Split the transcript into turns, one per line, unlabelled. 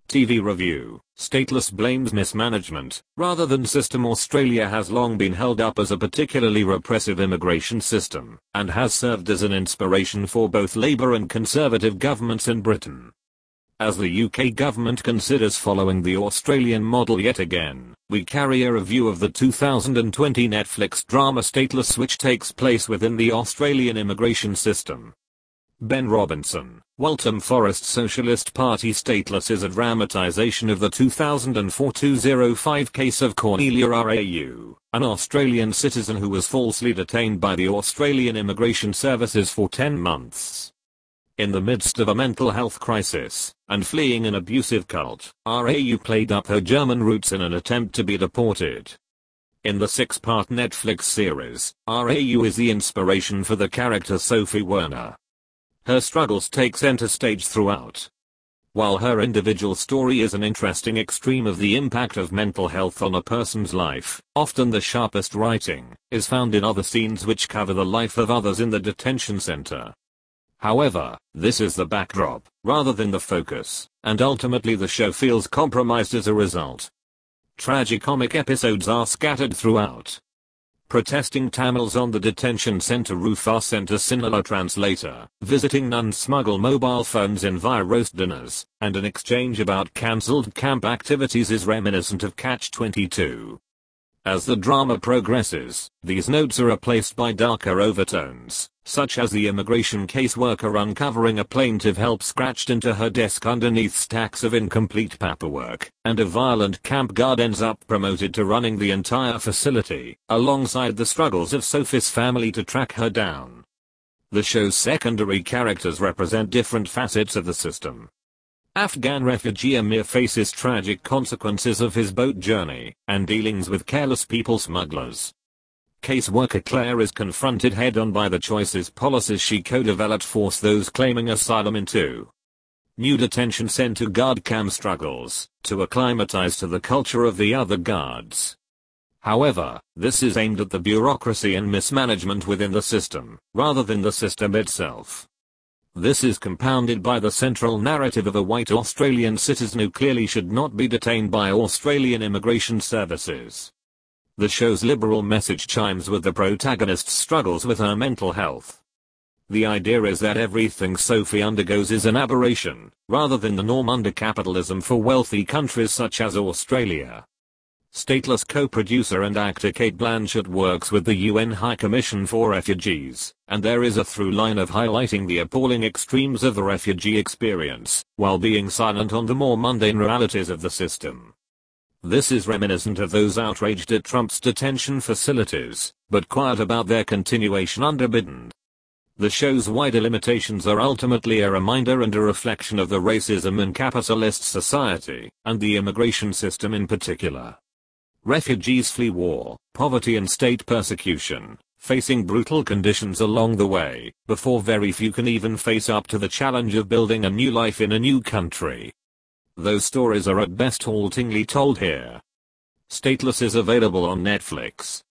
TV review. Stateless blames mismanagement, rather than system. Australia has long been held up as a particularly repressive immigration system, and has served as an inspiration for both Labour and Conservative governments in Britain. As the UK government considers following the Australian model yet again, we carry a review of the 2020 Netflix drama Stateless, which takes place within the Australian immigration system. Ben Robinson, Waltham Forest Socialist Party. Stateless is a dramatisation of the 2004 205 case of Cornelia Rau, an Australian citizen who was falsely detained by the Australian Immigration Services for 10 months. In the midst of a mental health crisis, and fleeing an abusive cult, Rau played up her German roots in an attempt to be deported. In the 6-part Netflix series, Rau is the inspiration for the character Sophie Werner. Her struggles take center stage throughout. While her individual story is an interesting extreme of the impact of mental health on a person's life, often the sharpest writing is found in other scenes which cover the life of others in the detention center. However, this is the backdrop, rather than the focus, and ultimately the show feels compromised as a result. Tragicomic episodes are scattered throughout. Protesting Tamils on the detention center roof are sent a Sinhala translator, visiting nuns smuggle mobile phones in via roast dinners, and an exchange about cancelled camp activities is reminiscent of Catch-22. As the drama progresses, these notes are replaced by darker overtones, such as the immigration caseworker uncovering a plaintiff help scratched into her desk underneath stacks of incomplete paperwork, and a violent camp guard ends up promoted to running the entire facility, alongside the struggles of Sophie's family to track her down. The show's secondary characters represent different facets of the system. Afghan refugee Amir faces tragic consequences of his boat journey, and dealings with careless people smugglers. Caseworker Claire is confronted head-on by the choices policies she co-developed force those claiming asylum into. New detention center guard Cam struggles to acclimatize to the culture of the other guards. However, this is aimed at the bureaucracy and mismanagement within the system, rather than the system itself. This is compounded by the central narrative of a white Australian citizen who clearly should not be detained by Australian immigration services. The show's liberal message chimes with the protagonist's struggles with her mental health. The idea is that everything Sophie undergoes is an aberration, rather than the norm under capitalism for wealthy countries such as Australia. Stateless co-producer and actor Cate Blanchett works with the UN High Commission for Refugees, and there is a through line of highlighting the appalling extremes of the refugee experience, while being silent on the more mundane realities of the system. This is reminiscent of those outraged at Trump's detention facilities, but quiet about their continuation under Biden. The show's wider limitations are ultimately a reminder and a reflection of the racism in capitalist society, and the immigration system in particular. Refugees flee war, poverty and state persecution, facing brutal conditions along the way, before very few can even face up to the challenge of building a new life in a new country. Those stories are at best haltingly told here. Stateless is available on Netflix.